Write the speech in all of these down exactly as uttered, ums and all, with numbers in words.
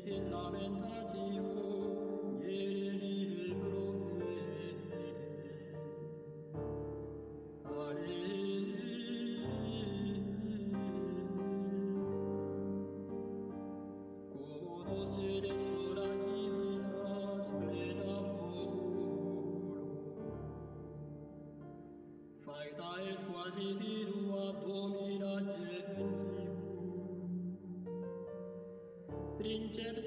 in lamentatio, Ieremi e profete. Conoscere sola divinas plena puro, faita et quasi virua domina gentium, princeps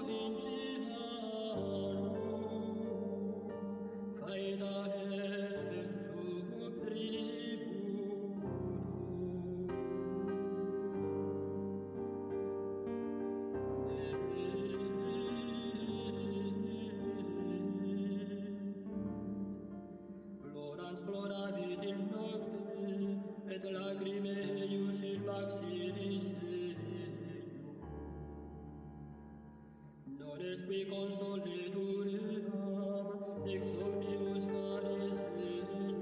provinciarum, faita est subributum. Plorans ploravit in nocte, et lacrimae eius in maxilis eius. Non est qui consoletur eam, ex omnibus caris eius.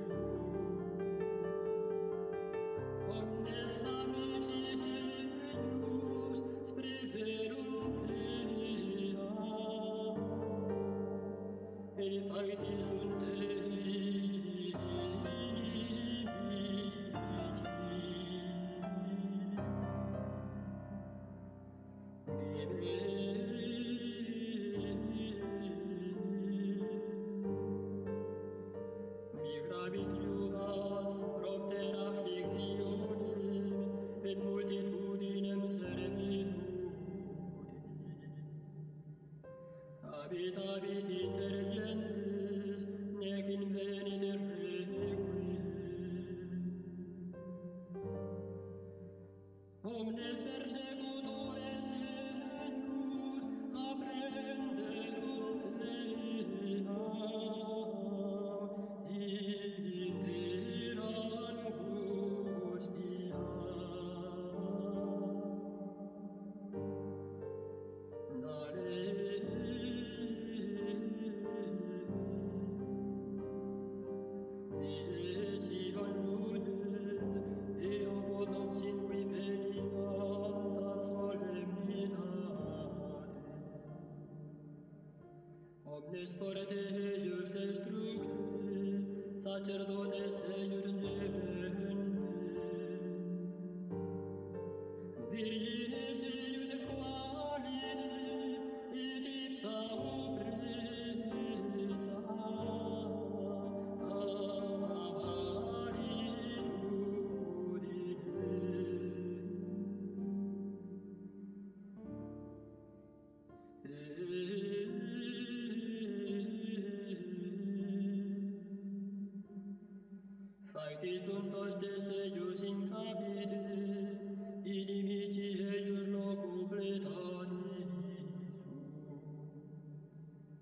Omnes amici eius spreferunt eam, et faiti sunt Migravit iubas propter afflictionem et multitudinem servitudi. Habitavit inter gentes, nec invenit requiem. Omnes persecutores eius apprenderunt eam, inter angustia. Esi alludet, eo potam sin qui veniant ad solemnitate. Omnes forte eius destructe, sacerdotes eius gemende. Virgines eius squalide, et ipsa oppressa, Faiti sunt hostes eius in capite, in